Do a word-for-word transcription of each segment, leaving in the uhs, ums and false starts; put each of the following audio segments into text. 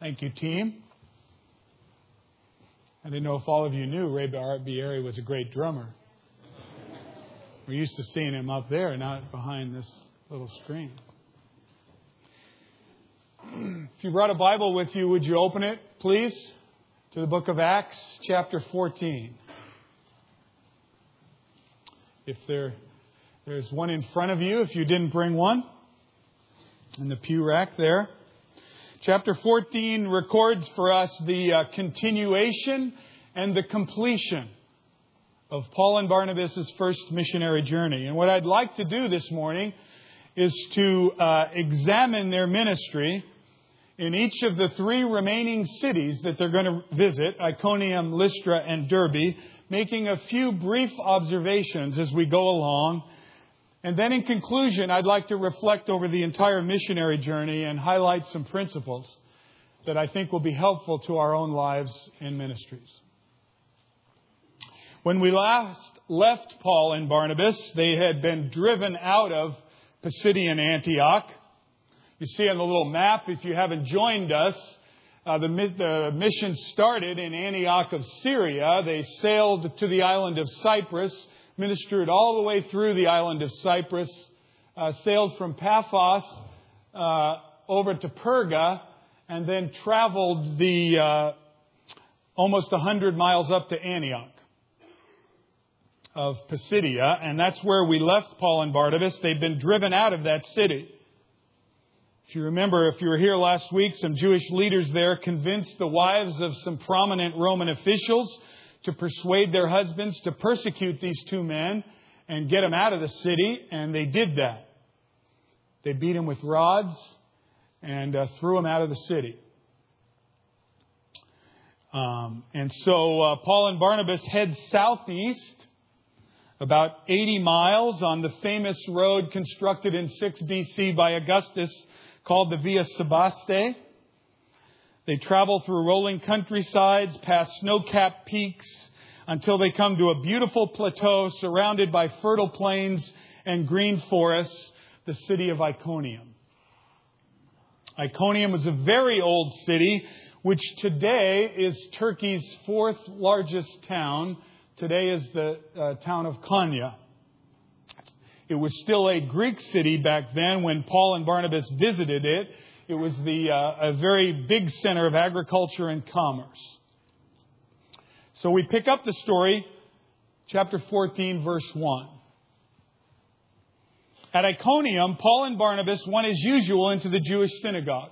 Thank you, team. I didn't know if all of you knew Ray Barbieri was a great drummer. We're used to seeing him up there, not behind this little screen. If you brought a Bible with you, would you open it, please, to the book of Acts, chapter fourteen. If there, there's one in front of you, if you didn't bring one, in the pew rack there. Chapter fourteen records for us the uh, continuation and the completion of Paul and Barnabas' first missionary journey. And what I'd like to do this morning is to uh, examine their ministry in each of the three remaining cities that they're going to visit, Iconium, Lystra, and Derbe, making a few brief observations as we go along. And then in conclusion, I'd like to reflect over the entire missionary journey and highlight some principles that I think will be helpful to our own lives and ministries. When we last left Paul and Barnabas, they had been driven out of Pisidian Antioch. You see on the little map, if you haven't joined us, uh, the, the mission started in Antioch of Syria. They sailed to the island of Cyprus, ministered all the way through the island of Cyprus, uh, sailed from Paphos uh, over to Perga, and then traveled the uh, almost one hundred miles up to Antioch of Pisidia. And that's where we left Paul and Barnabas. They've been driven out of that city. If you remember, if you were here last week, some Jewish leaders there convinced the wives of some prominent Roman officials to persuade their husbands to persecute these two men and get them out of the city. And they did that. They beat them with rods and uh, threw them out of the city. Um, and so uh, Paul and Barnabas head southeast about eighty miles on the famous road constructed in six B C by Augustus called the Via Sebaste. They travel through rolling countrysides, past snow-capped peaks, until they come to a beautiful plateau surrounded by fertile plains and green forests, the city of Iconium. Iconium was a very old city, which today is Turkey's fourth largest town. Today is the uh, town of Konya. It was still a Greek city back then when Paul and Barnabas visited it. It was the uh, a very big center of agriculture and commerce. So we pick up the story, chapter fourteen, verse one. At Iconium, Paul and Barnabas went as usual into the Jewish synagogue.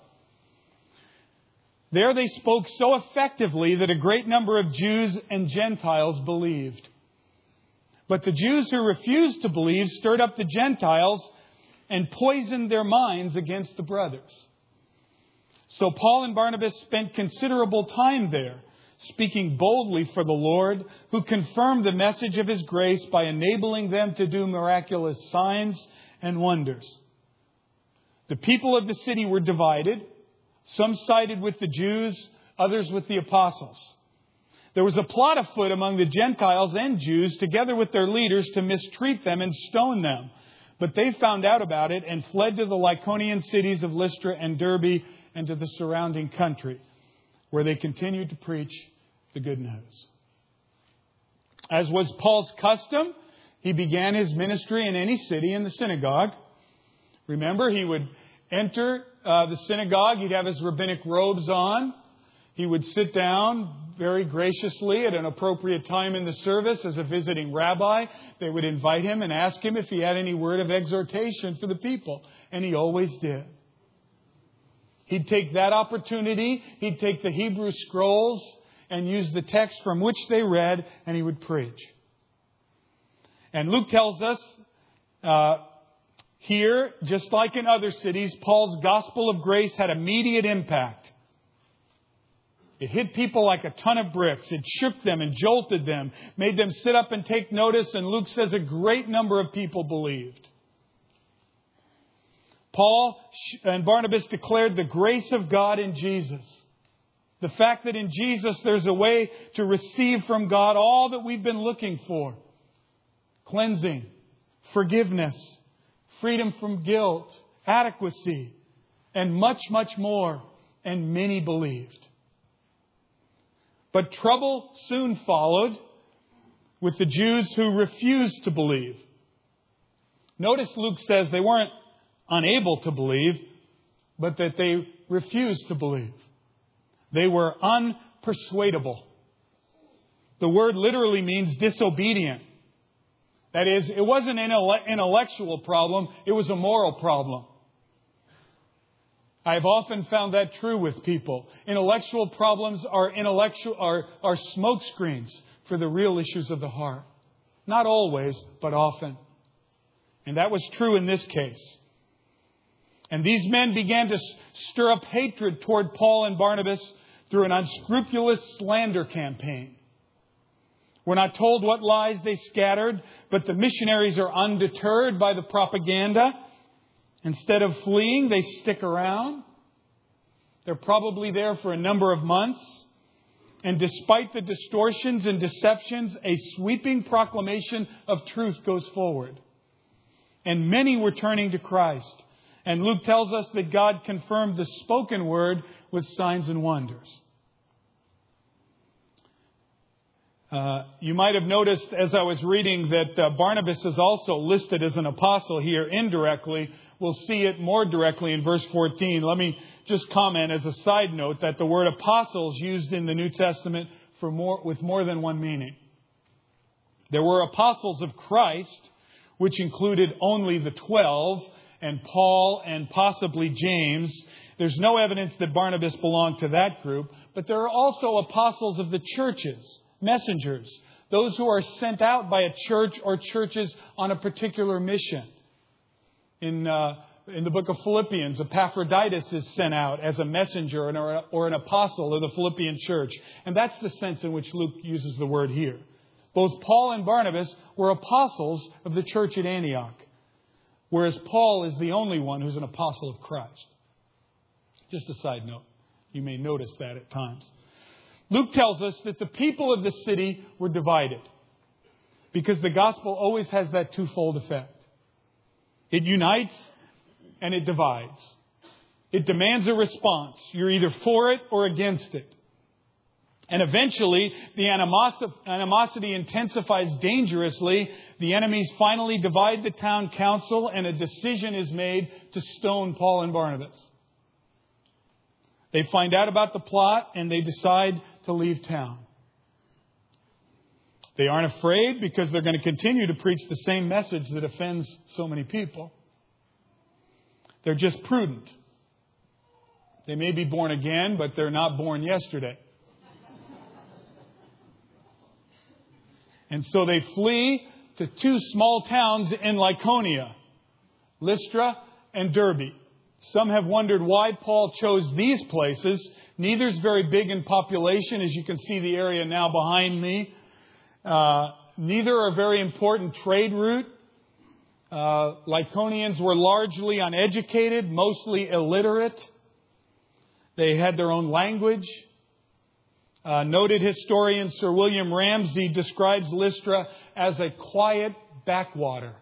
There they spoke so effectively that a great number of Jews and Gentiles believed. But the Jews who refused to believe stirred up the Gentiles and poisoned their minds against the brothers. So Paul and Barnabas spent considerable time there, speaking boldly for the Lord, who confirmed the message of His grace by enabling them to do miraculous signs and wonders. The people of the city were divided. Some sided with the Jews, others with the apostles. There was a plot afoot among the Gentiles and Jews, together with their leaders, to mistreat them and stone them. But they found out about it and fled to the Lycaonian cities of Lystra and Derbe and to the surrounding country, where they continued to preach the good news. As was Paul's custom, he began his ministry in any city in the synagogue. Remember, he would enter uh, the synagogue. He'd have his rabbinic robes on. He would sit down very graciously at an appropriate time in the service as a visiting rabbi. They would invite him and ask him if he had any word of exhortation for the people. And he always did. He'd take that opportunity. He'd take the Hebrew scrolls and use the text from which they read, and he would preach. And Luke tells us uh, here, just like in other cities, Paul's gospel of grace had immediate impact. It hit people like a ton of bricks. It shook them and jolted them, made them sit up and take notice. And Luke says a great number of people believed. Paul and Barnabas declared the grace of God in Jesus. The fact that in Jesus there's a way to receive from God all that we've been looking for. Cleansing, forgiveness, freedom from guilt, adequacy, and much, much more. and many believed. But trouble soon followed with the Jews who refused to believe. Notice Luke says they weren't unable to believe, but that they refused to believe. They were unpersuadable. The word literally means disobedient. That is, it wasn't an intellectual problem, it was a moral problem. I've often found that true with people. Intellectual problems are intellectual are, are smoke screens for the real issues of the heart. Not always, but often. And that was true in this case. And these men began to stir up hatred toward Paul and Barnabas through an unscrupulous slander campaign. We're not told what lies they scattered, but the missionaries are undeterred by the propaganda. Instead of fleeing, they stick around. They're probably there for a number of months. And despite the distortions and deceptions, a sweeping proclamation of truth goes forward. And many were turning to Christ. And Luke tells us that God confirmed the spoken word with signs and wonders. Uh, you might have noticed as I was reading that uh, Barnabas is also listed as an apostle here indirectly. We'll see it more directly in verse fourteen. Let me just comment as a side note that the word apostle is used in the New Testament for more, with more than one meaning. There were apostles of Christ, which included only the twelve, and Paul and possibly James. There's no evidence that Barnabas belonged to that group, but there are also apostles of the churches. Messengers, those who are sent out by a church or churches on a particular mission. In uh, in the book of Philippians, Epaphroditus is sent out as a messenger or, or an apostle of the Philippian church. And that's the sense in which Luke uses the word here. Both Paul and Barnabas were apostles of the church at Antioch, whereas Paul is the only one who's an apostle of Christ. Just a side note. You may notice that at times. Luke tells us that the people of the city were divided because the gospel always has that twofold effect. It unites and it divides. It demands a response. You're either for it or against it. And eventually, the animosity intensifies dangerously. The enemies finally divide the town council and a decision is made to stone Paul and Barnabas. They find out about the plot and they decide to leave town. They aren't afraid because they're going to continue to preach the same message that offends so many people. They're just prudent. They may be born again, but they're not born yesterday. And so they flee to two small towns in Lycaonia, Lystra and Derbe. Some have wondered why Paul chose these places. Neither is very big in population, as you can see the area now behind me. Uh, neither are a very important trade route. Uh, Lycaonians were largely uneducated, mostly illiterate. They had their own language. Uh, noted historian Sir William Ramsay describes Lystra as a quiet backwater.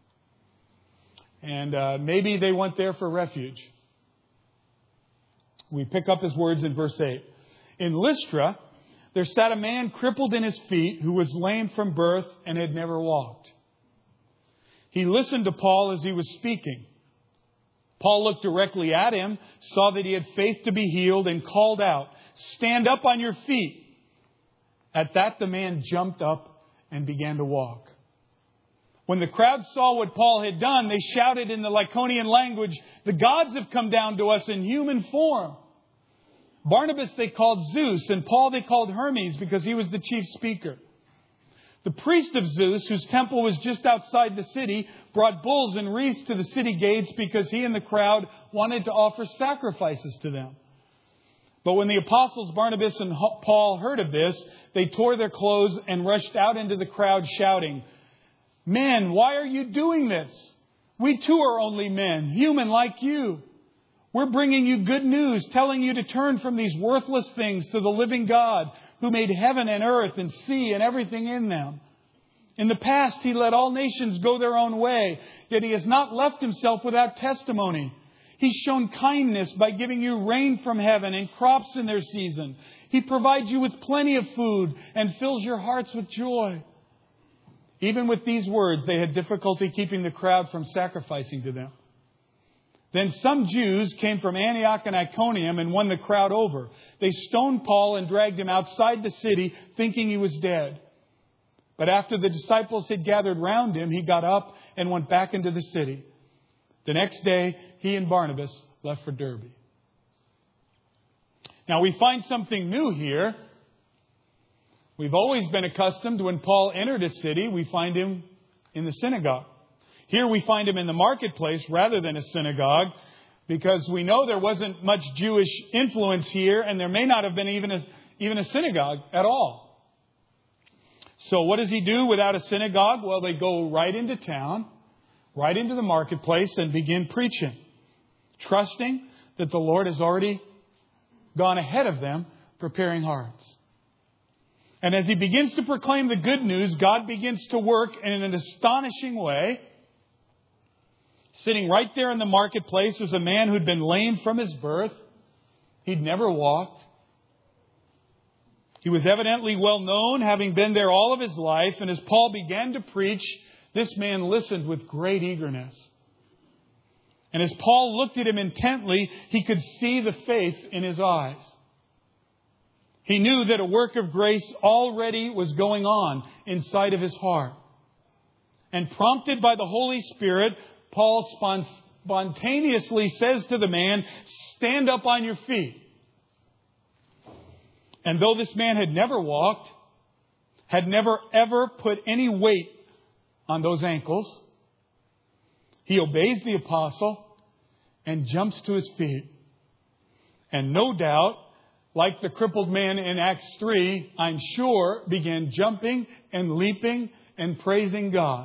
And uh, maybe they went there for refuge. We pick up his words in verse eight. In Lystra, there sat a man crippled in his feet who was lame from birth and had never walked. He listened to Paul as he was speaking. Paul looked directly at him, saw that he had faith to be healed, and called out, "Stand up on your feet." At that, the man jumped up and began to walk. When the crowd saw what Paul had done, they shouted in the Lycaonian language, "The gods have come down to us in human form." Barnabas they called Zeus, and Paul they called Hermes because he was the chief speaker. The priest of Zeus, whose temple was just outside the city, brought bulls and wreaths to the city gates because he and the crowd wanted to offer sacrifices to them. But when the apostles Barnabas and Paul heard of this, they tore their clothes and rushed out into the crowd shouting, "Men, why are you doing this? We too are only men, human like you. We're bringing you good news, telling you to turn from these worthless things to the living God who made heaven and earth and sea and everything in them. In the past, He let all nations go their own way, yet He has not left Himself without testimony. He's shown kindness by giving you rain from heaven and crops in their season. He provides you with plenty of food and fills your hearts with joy. Even with these words, they had difficulty keeping the crowd from sacrificing to them. Then some Jews came from Antioch and Iconium and won the crowd over. They stoned Paul and dragged him outside the city, thinking he was dead. But after the disciples had gathered round him, he got up and went back into the city. The next day, he and Barnabas left for Derbe. Now, we find something new here. We've always been accustomed when Paul entered a city, we find him in the synagogue. Here we find him in the marketplace rather than a synagogue, because we know there wasn't much Jewish influence here, and there may not have been even a, even a synagogue at all. So what does he do without a synagogue? Well, they go right into town, right into the marketplace, and begin preaching, trusting that the Lord has already gone ahead of them, preparing hearts. And as he begins to proclaim the good news, God begins to work in an astonishing way. Sitting right there in the marketplace was a man who'd been lame from his birth. He'd never walked. He was evidently well known, having been there all of his life. And as Paul began to preach, this man listened with great eagerness. And as Paul looked at him intently, he could see the faith in his eyes. He knew that a work of grace already was going on inside of his heart. And prompted by the Holy Spirit, Paul spontaneously says to the man, "Stand up on your feet." And though this man had never walked, had never ever put any weight on those ankles, he obeys the apostle and jumps to his feet. And no doubt, like the crippled man in Acts three, I'm sure began jumping and leaping and praising God.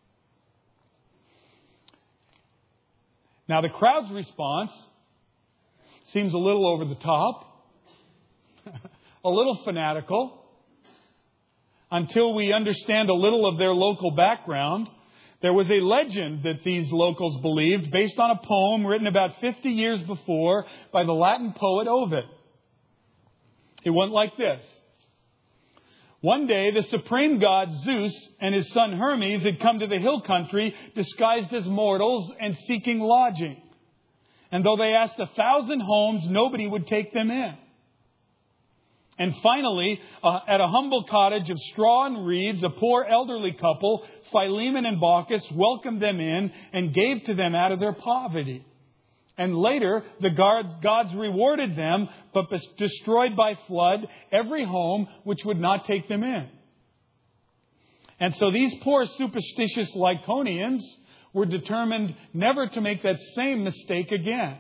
Now, the crowd's response seems a little over the top, a little fanatical, until we understand a little of their local background. There was a legend that these locals believed based on a poem written about fifty years before by the Latin poet Ovid. It went like this. One day, the supreme god Zeus and his son Hermes had come to the hill country disguised as mortals and seeking lodging. And though they asked a thousand homes, nobody would take them in. And finally, uh, at a humble cottage of straw and reeds, a poor elderly couple, Philemon and Baucis, welcomed them in and gave to them out of their poverty. And later, the gods rewarded them, but destroyed by flood every home which would not take them in. And so these poor superstitious Lycaonians were determined never to make that same mistake again.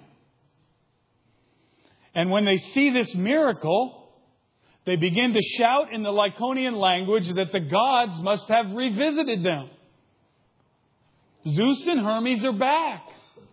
And when they see this miracle, they begin to shout in the Lycaonian language that the gods must have revisited them. Zeus and Hermes are back.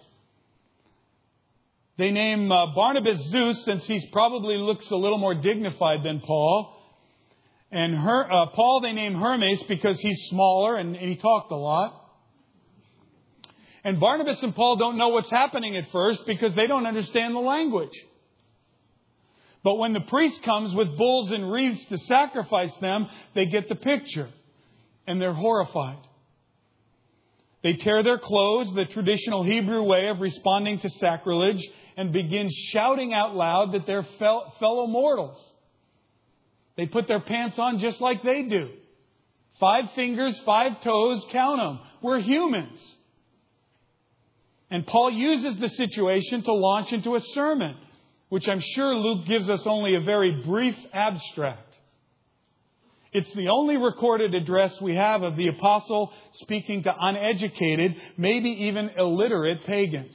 They name uh, Barnabas Zeus, since he probably looks a little more dignified than Paul. And Her, uh, Paul they name Hermes because he's smaller and, and he talked a lot. And Barnabas and Paul don't know what's happening at first because they don't understand the language. But when the priest comes with bulls and wreaths to sacrifice them, they get the picture. And they're horrified. They tear their clothes, the traditional Hebrew way of responding to sacrilege, and begin shouting out loud that they're fellow mortals. They put their pants on just like they do. Five fingers, five toes, count them. We're humans. And Paul uses the situation to launch into a sermon, which I'm sure Luke gives us only a very brief abstract. It's the only recorded address we have of the apostle speaking to uneducated, maybe even illiterate pagans.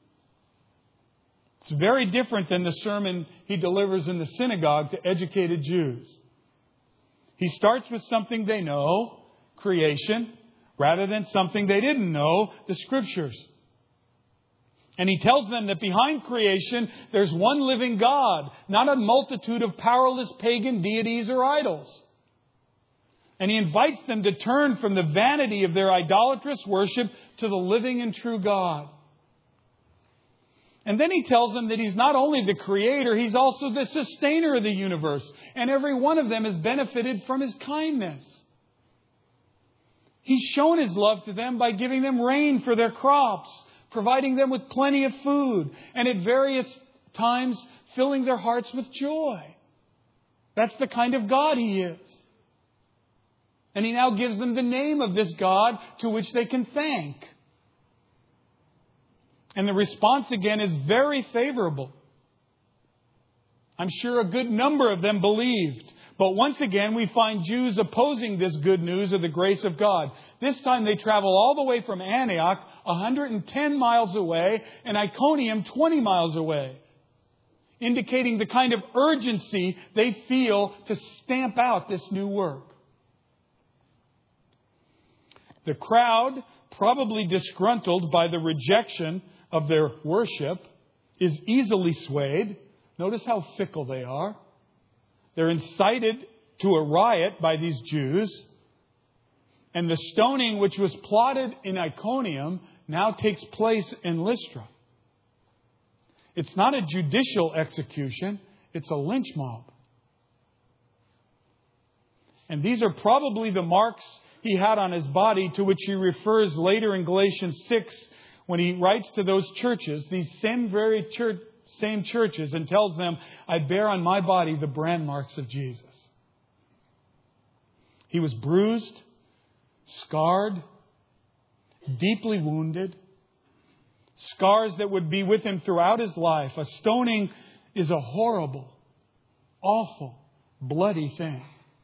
It's very different than the sermon he delivers in the synagogue to educated Jews. He starts with something they know, creation, rather than something they didn't know, the Scriptures. And he tells them that behind creation, there's one living God, not a multitude of powerless pagan deities or idols. And he invites them to turn from the vanity of their idolatrous worship to the living and true God. And then he tells them that He's not only the creator, He's also the sustainer of the universe. And every one of them has benefited from His kindness. He's shown His love to them by giving them rain for their crops, providing them with plenty of food, and at various times filling their hearts with joy. That's the kind of God He is. And He now gives them the name of this God to which they can thank. And the response again is very favorable. I'm sure a good number of them believed. But once again, we find Jews opposing this good news of the grace of God. This time they travel all the way from Antioch, one hundred ten miles away, and Iconium, twenty miles away, indicating the kind of urgency they feel to stamp out this new work. The crowd, probably disgruntled by the rejection of their worship, is easily swayed. Notice how fickle they are. They're incited to a riot by these Jews. And the stoning which was plotted in Iconium now takes place in Lystra. It's not a judicial execution. It's a lynch mob. And these are probably the marks He had on His body, to which He refers later in Galatians six when He writes to those churches, these same very church, same churches, and tells them, I bear on my body the brand marks of Jesus. He was bruised, scarred, deeply wounded, scars that would be with Him throughout His life. A stoning is a horrible, awful, bloody thing.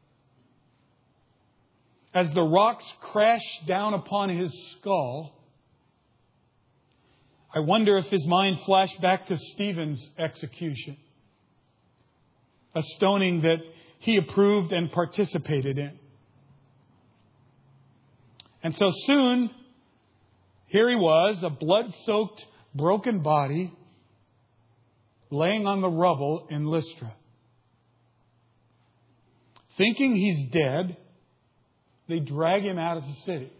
As the rocks crash down upon His skull, I wonder if his mind flashed back to Stephen's execution, a stoning that he approved and participated in. And so soon, here he was, a blood-soaked, broken body, laying on the rubble in Lystra. Thinking he's dead, they drag him out of the city.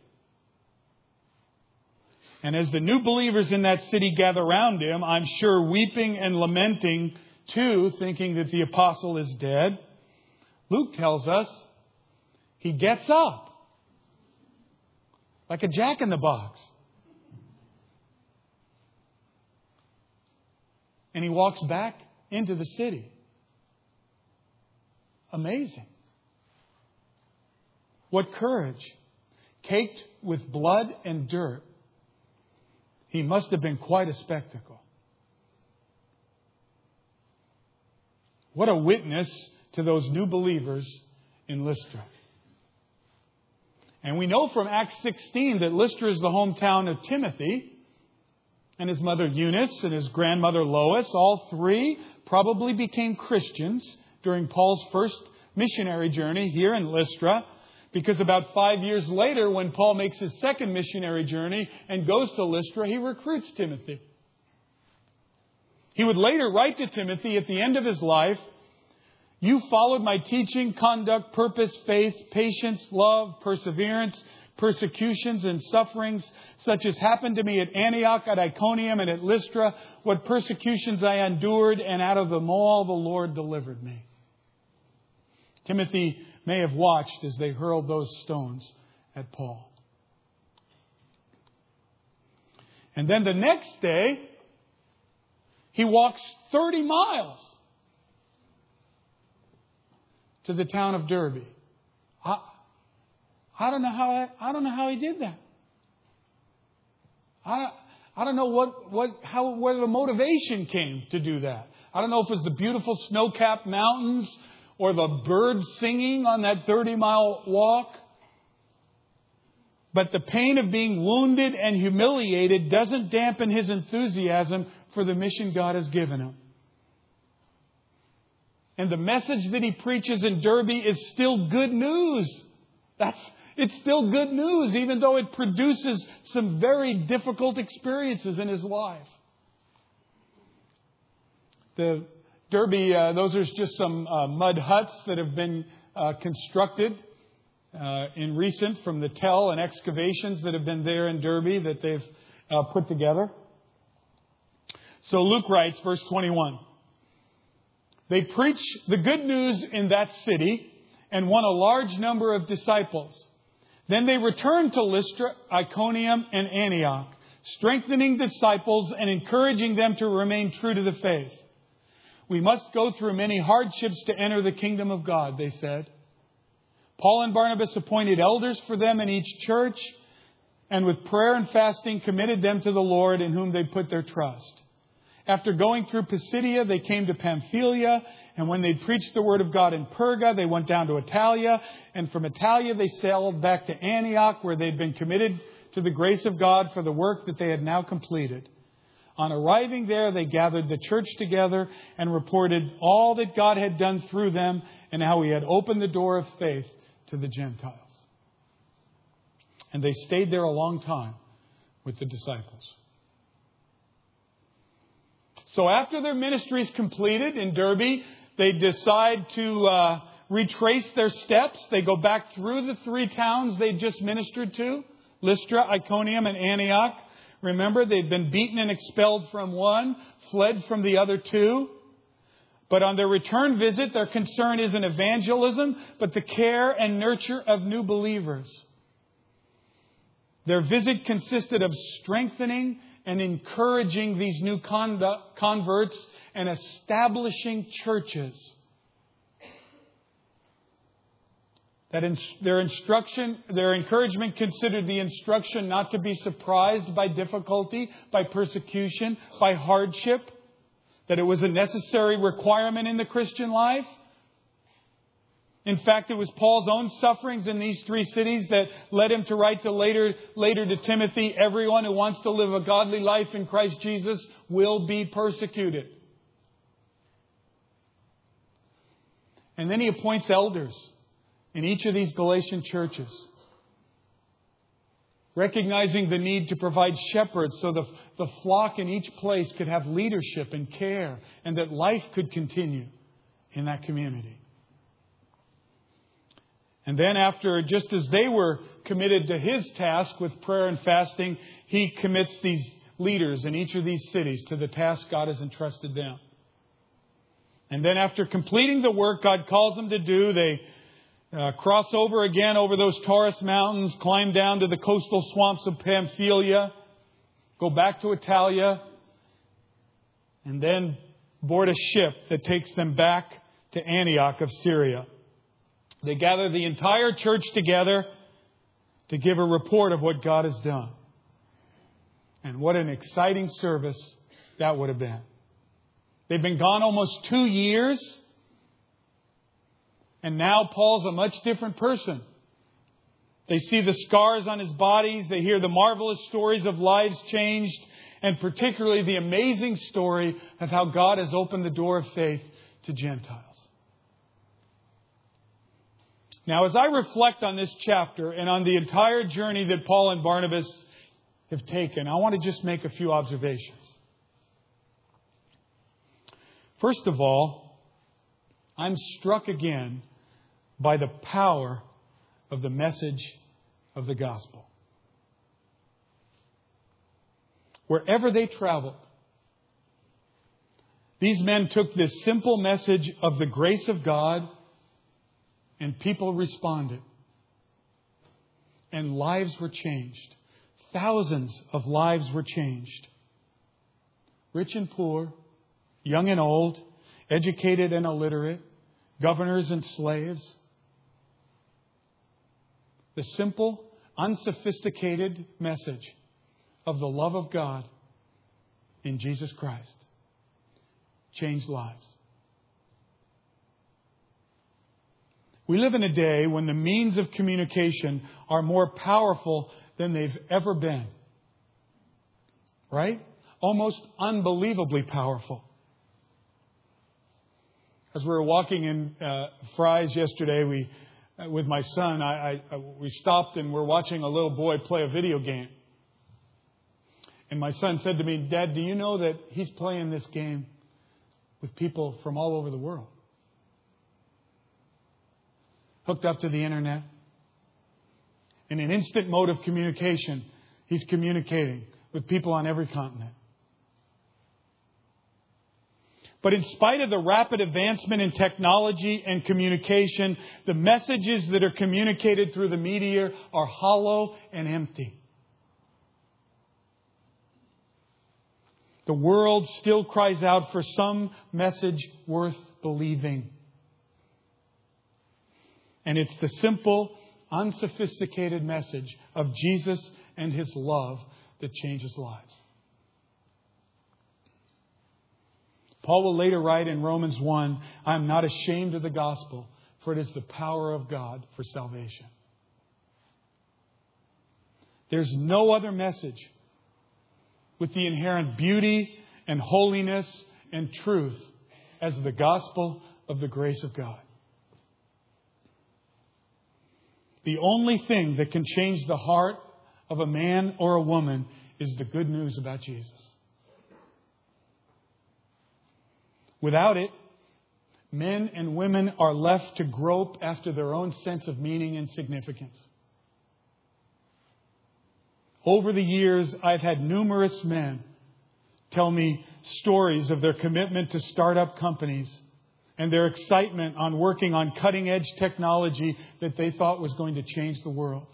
And as the new believers in that city gather round him, I'm sure weeping and lamenting too, thinking that the apostle is dead, Luke tells us he gets up like a jack-in-the-box. And he walks back into the city. Amazing. What courage. Caked with blood and dirt. He must have been quite a spectacle. What a witness to those new believers in Lystra. And we know from Acts sixteen that Lystra is the hometown of Timothy and his mother Eunice and his grandmother Lois. All three probably became Christians during Paul's first missionary journey here in Lystra. Because about five years later, when Paul makes his second missionary journey and goes to Lystra, he recruits Timothy. He would later write to Timothy at the end of his life, you followed my teaching, conduct, purpose, faith, patience, love, perseverance, persecutions and sufferings, such as happened to me at Antioch, at Iconium, and at Lystra. What persecutions I endured, and out of them all the Lord delivered me. Timothy may have watched as they hurled those stones at Paul. And then the next day, he walks thirty miles to the town of Derbe. I, I don't know how I, I don't know how he did that. I I don't know what what how where the motivation came to do that. I don't know if it was the beautiful snow-capped mountains or the birds singing on that thirty-mile walk. But the pain of being wounded and humiliated doesn't dampen his enthusiasm for the mission God has given him. And the message that he preaches in Derbe is still good news. That's, it's still good news, even though it produces some very difficult experiences in his life. The Derbe, uh, those are just some uh, mud huts that have been uh, constructed uh, in recent from the tell and excavations that have been there in Derbe that they've uh, put together. So Luke writes, verse twenty-one. They preached the good news in that city and won a large number of disciples. Then they returned to Lystra, Iconium, and Antioch, strengthening disciples and encouraging them to remain true to the faith. We must go through many hardships to enter the kingdom of God, they said. Paul and Barnabas appointed elders for them in each church, and with prayer and fasting committed them to the Lord in whom they put their trust. After going through Pisidia, they came to Pamphylia, and when they preached the word of God in Perga, they went down to Italia, and from Italia they sailed back to Antioch, where they'd been committed to the grace of God for the work that they had now completed. On arriving there, they gathered the church together and reported all that God had done through them and how He had opened the door of faith to the Gentiles. And they stayed there a long time with the disciples. So after their ministry is completed in Derbe, they decide to uh, retrace their steps. They go back through the three towns they just ministered to, Lystra, Iconium, and Antioch. Remember, they'd been beaten and expelled from one, fled from the other two. But on their return visit, their concern isn't evangelism, but the care and nurture of new believers. Their visit consisted of strengthening and encouraging these new conduct, converts and establishing churches. That in, their instruction, their encouragement considered the instruction not to be surprised by difficulty, by persecution, by hardship. That it was a necessary requirement in the Christian life. In fact, it was Paul's own sufferings in these three cities that led him to write to later, later to Timothy, everyone who wants to live a godly life in Christ Jesus will be persecuted. And then he appoints elders in each of these Galatian churches, recognizing the need to provide shepherds so the, the flock in each place could have leadership and care, and that life could continue in that community. And then after, just as they were committed to his task with prayer and fasting, he commits these leaders in each of these cities to the task God has entrusted them. And then after completing the work God calls them to do, they uh, cross over again over those Taurus mountains, climb down to the coastal swamps of Pamphylia, go back to Italia, and then board a ship that takes them back to Antioch of Syria. They gather the entire church together to give a report of what God has done. And what an exciting service that would have been. They've been gone almost two years. And now Paul's a much different person. They see the scars on his bodies. They hear the marvelous stories of lives changed. And particularly the amazing story of how God has opened the door of faith to Gentiles. Now, as I reflect on this chapter and on the entire journey that Paul and Barnabas have taken, I want to just make a few observations. First of all, I'm struck again by the power of the message of the gospel. Wherever they traveled, these men took this simple message of the grace of God, and people responded. And lives were changed. Thousands of lives were changed. Rich and poor, young and old, educated and illiterate, governors and slaves. The simple, unsophisticated message of the love of God in Jesus Christ changed lives. We live in a day when the means of communication are more powerful than they've ever been. Right? Almost unbelievably powerful. As we were walking in uh, Fry's yesterday, we, uh, with my son, I, I, we stopped and we're watching a little boy play a video game. And my son said to me, "Dad, do you know that he's playing this game with people from all over the world? Hooked up to the internet. In an instant mode of communication, he's communicating with people on every continent." But in spite of the rapid advancement in technology and communication, the messages that are communicated through the media are hollow and empty. The world still cries out for some message worth believing. And it's the simple, unsophisticated message of Jesus and His love that changes lives. Paul will later write in Romans one, I am not ashamed of the gospel, for it is the power of God for salvation. There's no other message with the inherent beauty and holiness and truth as the gospel of the grace of God. The only thing that can change the heart of a man or a woman is the good news about Jesus. Without it, men and women are left to grope after their own sense of meaning and significance. Over the years, I've had numerous men tell me stories of their commitment to start-up companies and their excitement on working on cutting-edge technology that they thought was going to change the world.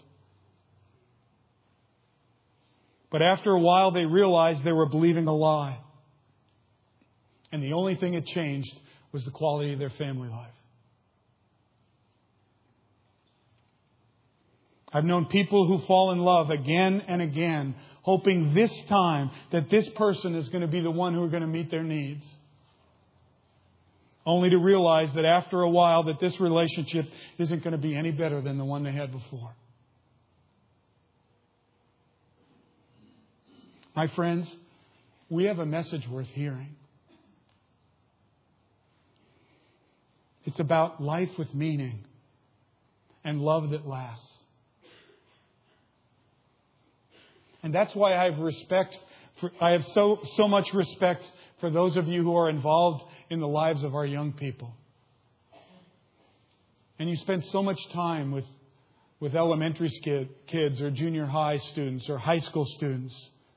But after a while, they realized they were believing a lie. And the only thing that changed was the quality of their family life. I've known people who fall in love again and again, hoping this time that this person is going to be the one who are going to meet their needs. Only to realize that after a while that this relationship isn't going to be any better than the one they had before. My friends, we have a message worth hearing. It's about life with meaning and love that lasts. And that's why I have respect for, I have so, so much respect for those of you who are involved in the lives of our young people. And you spend so much time with, with elementary skid, kids or junior high students or high school students.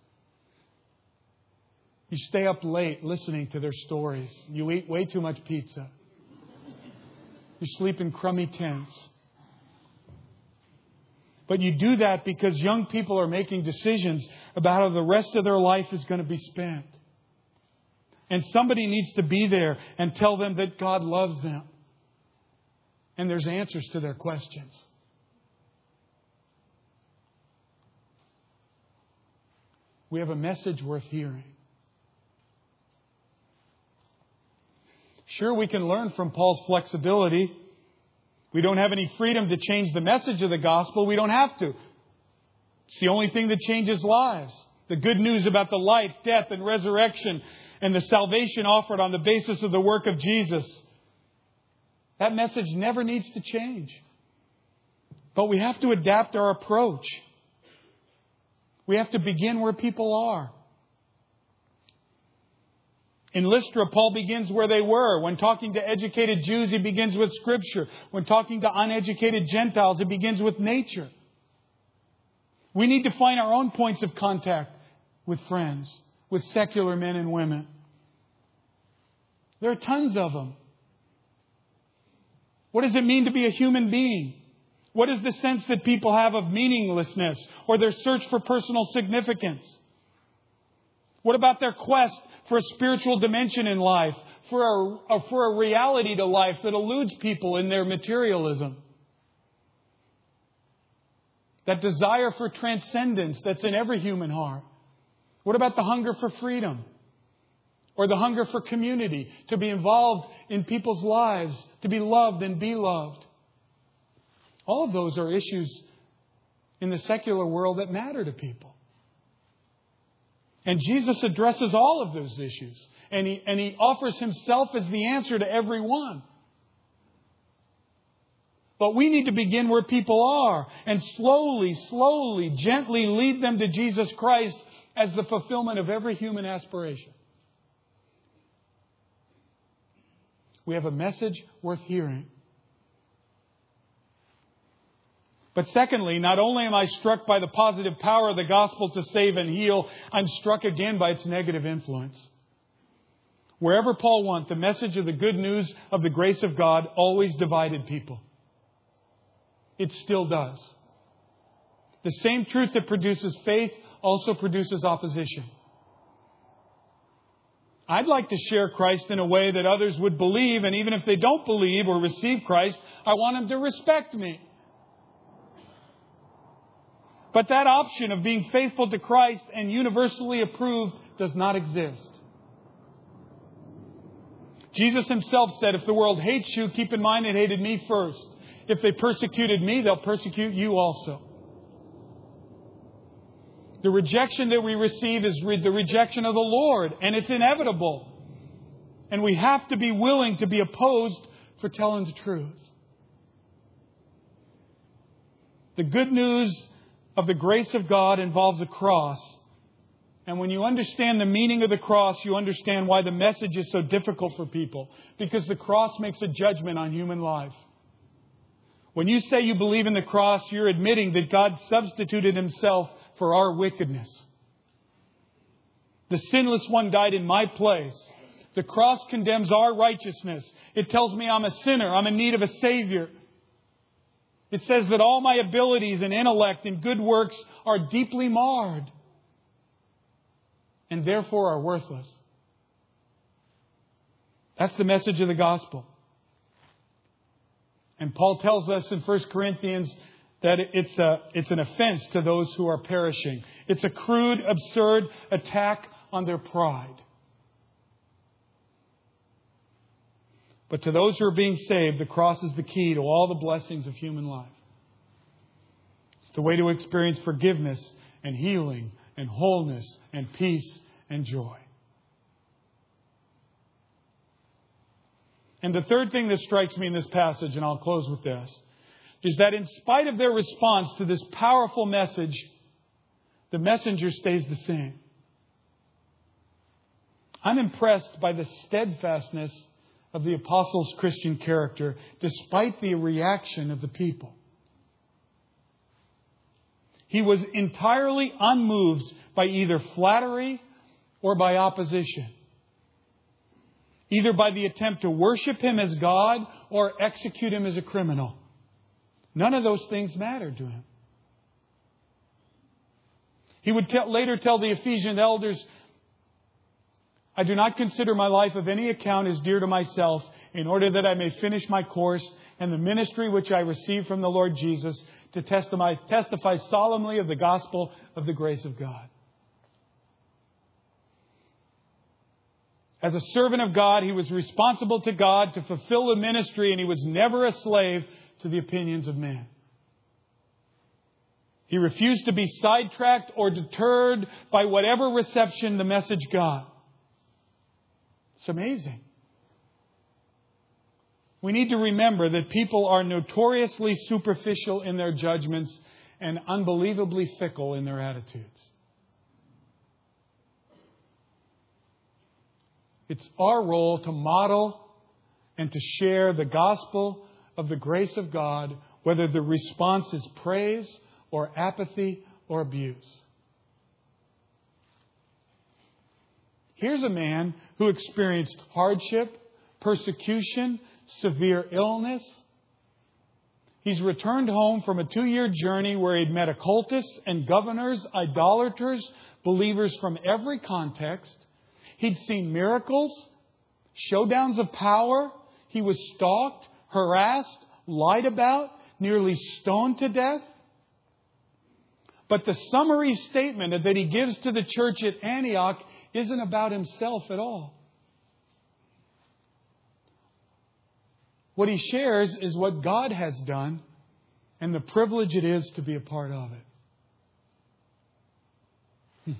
You stay up late listening to their stories. You eat way too much pizza. You sleep in crummy tents. But you do that because young people are making decisions about how the rest of their life is going to be spent. And somebody needs to be there and tell them that God loves them. And there's answers to their questions. We have a message worth hearing. Sure, we can learn from Paul's flexibility. We don't have any freedom to change the message of the gospel. We don't have to. It's the only thing that changes lives. The good news about the life, death, and resurrection and the salvation offered on the basis of the work of Jesus. That message never needs to change. But we have to adapt our approach. We have to begin where people are. In Lystra, Paul begins where they were. When talking to educated Jews, he begins with Scripture. When talking to uneducated Gentiles, he begins with nature. We need to find our own points of contact with friends, with secular men and women. There are tons of them. What does it mean to be a human being? What is the sense that people have of meaninglessness or their search for personal significance? What about their quest for a spiritual dimension in life, for a, for a reality to life that eludes people in their materialism? That desire for transcendence that's in every human heart. What about the hunger for freedom? Or the hunger for community, to be involved in people's lives, to be loved and be loved? All of those are issues in the secular world that matter to people. And Jesus addresses all of those issues. And he, and he offers Himself as the answer to every one. But we need to begin where people are and slowly, slowly, gently lead them to Jesus Christ as the fulfillment of every human aspiration. We have a message worth hearing. But secondly, not only am I struck by the positive power of the gospel to save and heal, I'm struck again by its negative influence. Wherever Paul went, the message of the good news of the grace of God always divided people. It still does. The same truth that produces faith also produces opposition. I'd like to share Christ in a way that others would believe, and even if they don't believe or receive Christ, I want them to respect me. But that option of being faithful to Christ and universally approved does not exist. Jesus Himself said, if the world hates you, keep in mind it hated me first. If they persecuted me, they'll persecute you also. The rejection that we receive is re- the rejection of the Lord, and it's inevitable. And we have to be willing to be opposed for telling the truth. The good news of the grace of God involves a cross. And when you understand the meaning of the cross, you understand why the message is so difficult for people. Because the cross makes a judgment on human life. When you say you believe in the cross, you're admitting that God substituted Himself for our wickedness. The sinless one died in my place. The cross condemns our righteousness. It tells me I'm a sinner. I'm in need of a Savior. It says that all my abilities and intellect and good works are deeply marred and therefore are worthless. That's the message of the gospel. And Paul tells us in First Corinthians that it's a, it's an offense to those who are perishing. It's a crude, absurd attack on their pride. But to those who are being saved, the cross is the key to all the blessings of human life. It's the way to experience forgiveness and healing and wholeness and peace and joy. And the third thing that strikes me in this passage, and I'll close with this, is that in spite of their response to this powerful message, the messenger stays the same. I'm impressed by the steadfastness of the apostles' Christian character, despite the reaction of the people. He was entirely unmoved by either flattery or by opposition. Either by the attempt to worship Him as God or execute Him as a criminal. None of those things mattered to Him. He would tell, later tell the Ephesian elders, I do not consider my life of any account as dear to myself, in order that I may finish my course and the ministry which I received from the Lord Jesus, to testify, testify solemnly of the gospel of the grace of God. As a servant of God, he was responsible to God to fulfill the ministry, and he was never a slave to the opinions of man. He refused to be sidetracked or deterred by whatever reception the message got. It's amazing. We need to remember that people are notoriously superficial in their judgments and unbelievably fickle in their attitudes. It's our role to model and to share the gospel of the grace of God, whether the response is praise or apathy or abuse. Here's a man who experienced hardship, persecution, severe illness. He's returned home from a two-year journey where he'd met occultists and governors, idolaters, believers from every context. He'd seen miracles, showdowns of power. He was stalked, harassed, lied about, nearly stoned to death. But the summary statement that he gives to the church at Antioch isn't about himself at all. What he shares is what God has done and the privilege it is to be a part of it. Hmm.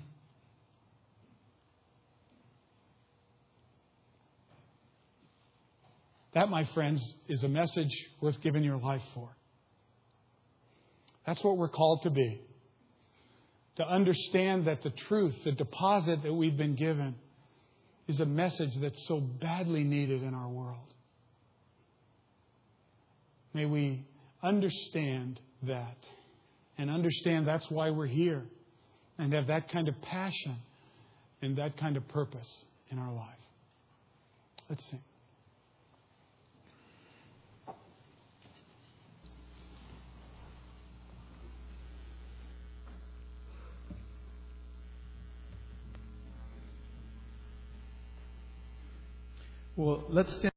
That, my friends, is a message worth giving your life for. That's what we're called to be. To understand that the truth, the deposit that we've been given, is a message that's so badly needed in our world. May we understand that and understand that's why we're here and have that kind of passion and that kind of purpose in our life. Let's sing. Well, let's stand.